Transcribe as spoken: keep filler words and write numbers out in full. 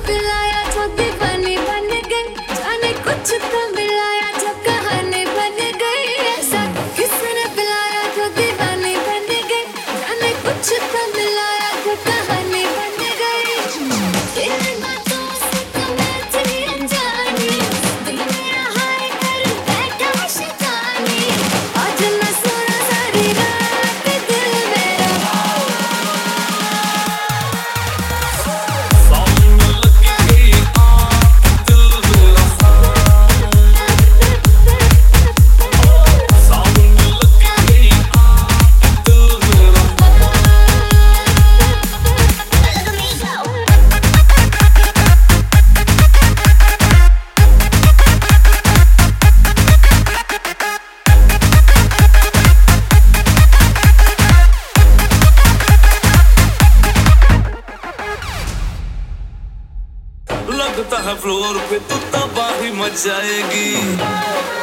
पिलाया जो दीवानी बन गई, जाने कुछ तो मिलाया जो कहानी बन गई। ऐसा किसने पिलाया जो दीवानी बन गई, जाने कुछ तो मिलाया जो कहानी बन गई। तेरी बातों से तो मैं थी अनजानी, दिल मेरा हाय कर बैठा शैतानी। आज मैं सोना सारी रात, दिल मेरा लगता है फ्लोर पे तू तबाही मचाएगी।